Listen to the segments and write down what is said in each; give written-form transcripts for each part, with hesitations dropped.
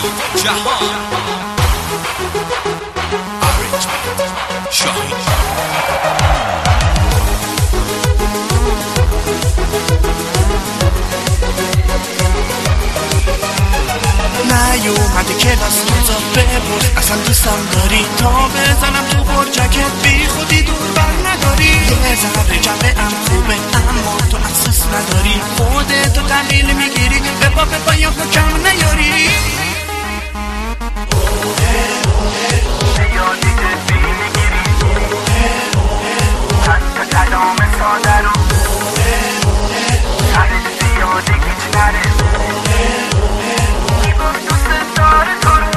جهان شاهین نیومده کلاس روزا بپرس اصلا دوستم داری تا بزنم تو برجکت بی خودی دور بر نداری یه ذره جمعم خوبه اما تو اساس نداری خودتو تحلیل میگیری به پا یا کم نیاری کلام ساده رو تحت زیاده گیج نره میگفت دوست داره تو رو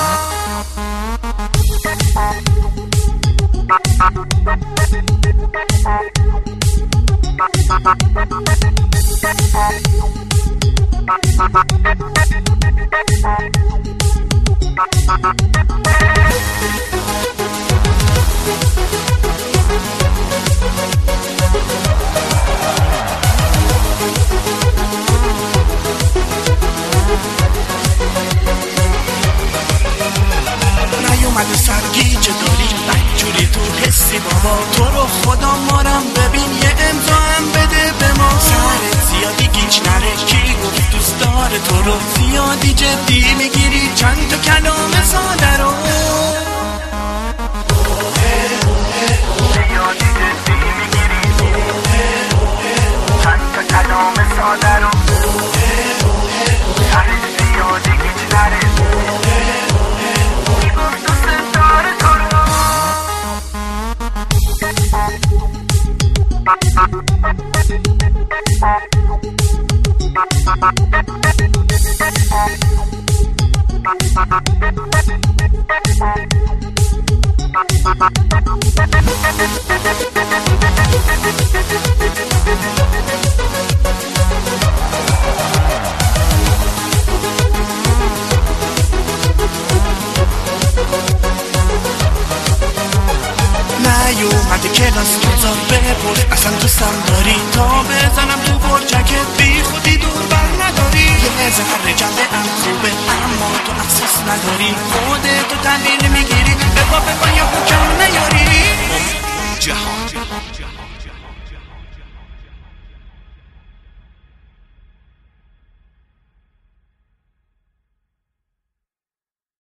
نیومده سرگیجه داری بدجوری تو حسی بابا تو رو خدا مارم ببین یه امضا هم بده به ما سرت زیادی گیج نره کی گفت دوست داره تو رو زیادی جدی میگیری چند تا کلام ساده رو زیادی جدی میگیری چند تا کلام ساده رو سرت زیادی گیج نره نیومده کلاس روزا بپرس اصلا دوستم داری تا بزنم تو برجکت بی خودی دور بر نداری یه ذره جمعم خوبه اما تو اساس نداری خودتو تحلیل میگیری به پا یا